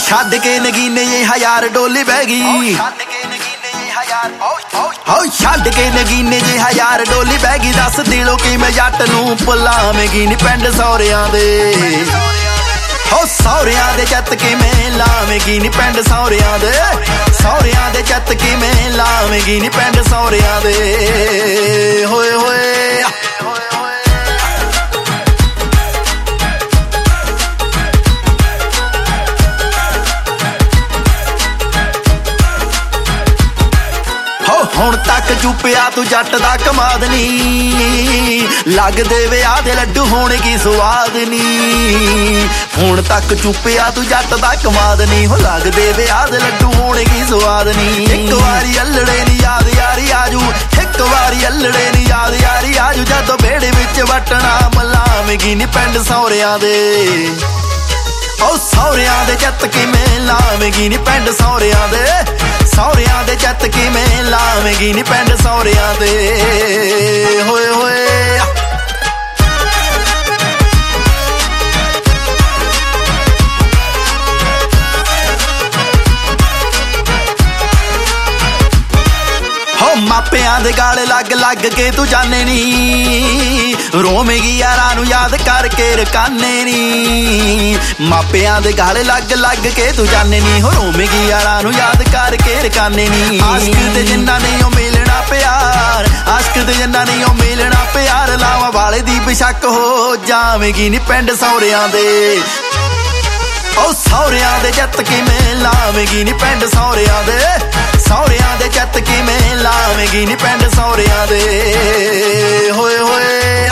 ਛੱਡ ਕੇ ਨਗੀਨੇ ਇਹ ਹਜ਼ਾਰ ਡੋਲੀ ਬਹਿ ਗਈ ਛੱਡ ਕੇ ਨਗੀਨੇ ਜੇ ਹਜ਼ਾਰ ਡੋਲੀ ਬਹਿ ਗਈ ਦੱਸ ਦਿਲੋਂ ਕਿਵੇਂ ਜੱਟ ਨੂੰ ਭੁਲਾਵੇਂਗੀ ਨੀ ਪਿੰਡ ਸਹੁਰਿਆਂ ਦੇ ਹੋ ਸਹੁਰਿਆਂ ਦੇ ਜੱਤ ਕਿਵੇਂ ਲਾਵੇਂਗੀ ਨੀ ਪਿੰਡ ਸਹੁਰਿਆਂ ਦੇ ਜੱਤ ਕਿਵੇਂ ਲਾਵੇਂਗੀ ਨੀ ਪਿੰਡ ਸਹੁਰਿਆਂ ਦੇ ਹੋਏ ਹੋਏ ਹੁਣ ਤੱਕ ਚੁੱਪਿਆ ਤੂੰ ਜੱਟ ਦਾ ਕਮਾਦ ਨੀ ਲੱਗਦੇ ਵਿਆਹ ਦੇ ਲੱਡੂ ਹੋਣ ਕੀ ਸਵਾਦ ਨੀ ਹੁਣ ਤੱਕ ਚੁੱਪਿਆ ਤੂੰ ਜੱਟ ਦਾ ਕਮਾਦ ਨੀ ਹੋ ਲੱਗਦੇ ਵਿਆਹ ਦੇ ਲੱਡੂ ਹੋਣ ਕੀ ਸਵਾਦ ਨੀ ਇੱਕ ਵਾਰੀ ਅਲੜੇ ਨੀ ਯਾਦ ਯਾਰੀ ਆਜੂ ਇੱਕ ਵਾਰੀ ਅਲੜੇ ਨੀ ਯਾਦ ਯਾਰੀ ਆਜੂ ਜਦੋਂ ਵਿਹੜੇ ਵਿੱਚ ਵਟਣਾ ਮਲਾਵੇਂਗੀ ਨੀ ਪਿੰਡ ਸਹੁਰਿਆਂ ਦੇ ਉਹ ਸਹੁਰਿਆਂ ਦੇ ਜੱਤ ਕਿਵੇਂ ਲਾਵੇਂਗੀ ਨੀ ਪਿੰਡ ਸਹੁਰਿਆਂ ਦੇ ਜੱਤ ਕਿਵੇਂ ਲਾਵੇਂਗੀ ਨੀ ਪਿੰਡ ਸਹੁਰਿਆਂ ਦੇ ਹੋਏ ਹੋਏ ਮਾਪਿਆਂ ਦੇ ਗਾਲੇ ਲੱਗ ਕੇ ਤੂੰ ਜਾਣੇ ਨੀ ਰੋਵੇਂਗੀ ਯਾਰਾਂ ਨੂੰ ਯਾਦ ਕਰਕੇ ਰਕਾਨੇ ਨੀ ਮਾਪਿਆਂ ਦੇ ਗਾਲੇ ਲੱਗ ਕੇ ਤੂੰ ਜਾਣੇ ਨੀ ਰੋਵੇਂਗੀ ਯਾਰਾਂ ਨੂੰ ਯਾਦ ਕਰਕੇ ਰਕਾਨੇ ਨੀ ਆਸ਼ਕ ਤੇ ਜਿੰਨਾ ਨਹੀਂ ਉਹ ਮਿਲਣਾ ਪਿਆਰ ਆਸ਼ਕ ਤੇ ਜਿੰਨਾ ਨਹੀਂ ਉਹ ਮਿਲਣਾ ਪਿਆਰ ਲਾਵਾਂ ਵਾਲੇ ਦੀ ਬੇਸ਼ੱਕ ਹੋ ਜਾਵੇਂਗੀ ਨੀ ਪਿੰਡ ਸਹੁਰਿਆਂ ਦੇ ਉਹ ਸਹੁਰਿਆਂ ਦੇ ਜੱਤ ਕਿਵੇਂ ਲਾਵੇਂਗੀ ਨੀ ਪਿੰਡ ਸਹੁਰਿਆਂ ਦੇ ਜੱਤ ਕਿਵੇਂ ਲਾਵੇਂਗੀ ਨੀ ਪਿੰਡ ਸਹੁਰਿਆਂ ਦੇ ਹੋਏ ਹੋਏ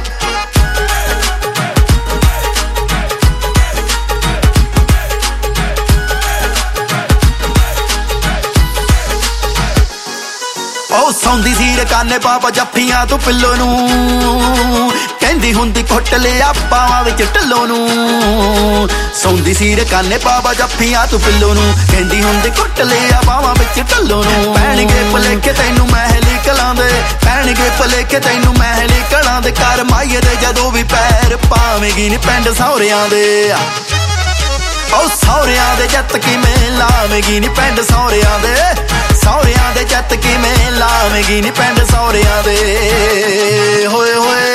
ਉਹ ਸੌਂਦੀ ਸੀ ਰਕਾਨੇ ਪਾਪਾ ਜੱਫੀਆਂ ਤੂੰ ਪਿੱਲੋ ਨੂੰ ਕਹਿੰਦੀ ਹੁੰਦੀ ਕੁੱਟ ਲਿਆ ਪਾਵਾਂ ਵਿੱਚ ਢੱਲੋ ਨੂੰ ਸੌਂਦੀ ਸੀ ਰਕਾਨੇ ਪਾਪਾ ਜੱਫੀਆਂ ਤੂੰ ਪਿੱਲੋ ਨੂੰ ਕਹਿੰਦੀ ਹੁੰਦੀ ਕੁੱਟ ਲਿਆ ਪਾਵਾਂ ਵਿੱਚ ਢੱਲੋ ਨੂੰ ਪੈਣਗੇ ਭੁਲੇਖੇ ਤੈਨੂੰ ਮਹਿਲੀ ਕਲਾਂ ਦੇ ਪੈਣਗੇ ਭੁਲੇਖੇ ਤੈਨੂੰ ਮਹਿਲੀ ਕਲਾਂ ਦੇ ਕਰ ਮਾਈਏ ਦੇ ਜਦੋਂ ਵੀ ਪੈਰ ਪਾਵੇਂਗੀ ਨੀ ਪਿੰਡ ਸਹੁਰਿਆਂ ਦੇ ਉਹ ਸਹੁਰਿਆਂ ਦੇ ਜੱਤ ਕਿਵੇਂ ਲਾਵੇਂਗੀ ਨੀ ਪਿੰਡ ਸਹੁਰਿਆਂ ਦੇ ਜੱਤ ਕਿਵੇਂ ਲਾਵੇਂਗੀ ਨੀ ਪਿੰਡ ਸਹੁਰਿਆਂ ਦੇ ਹੋਏ ਹੋਏ